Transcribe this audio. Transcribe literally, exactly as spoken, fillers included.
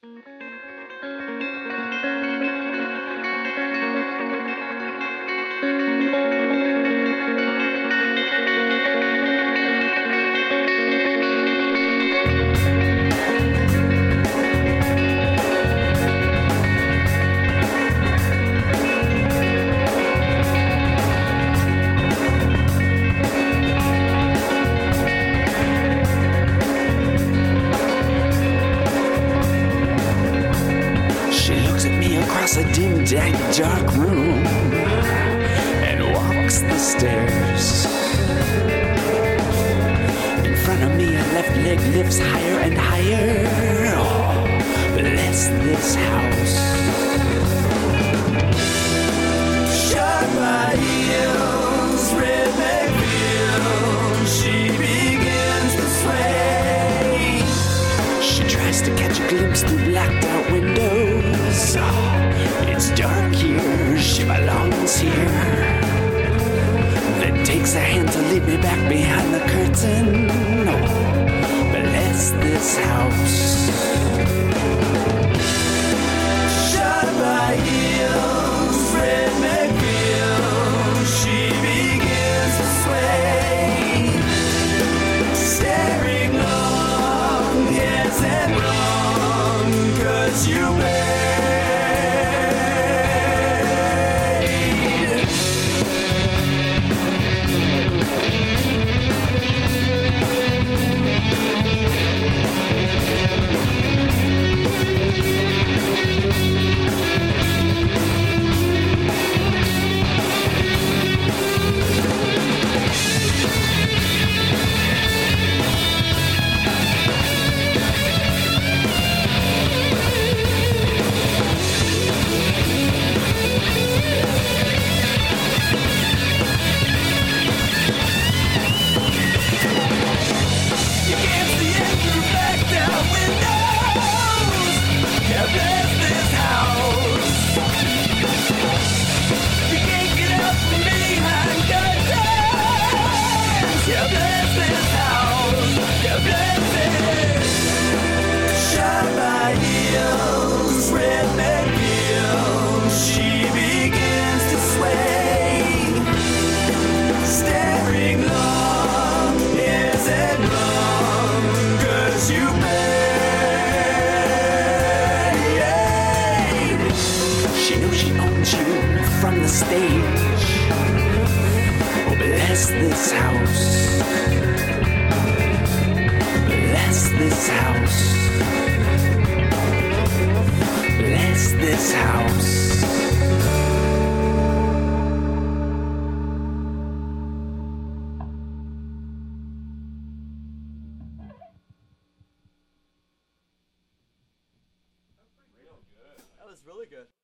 Across a dim, dank, dark room and walks the stairs. In front of me, a left leg lifts higher and higher. Oh, bless this house. Shut my heels, redneck field. She begins to sway. She tries to catch a glimpse through blacked out windows. It's dark here, she belongs here. Then takes a hand to lead me back behind the curtain. Oh, bless this house. Shut my heels, redneck field. She begins to sway. Staring long, yes and wrong, 'cause you made. From the stage, oh bless this house, bless this house, bless this house. That was really good.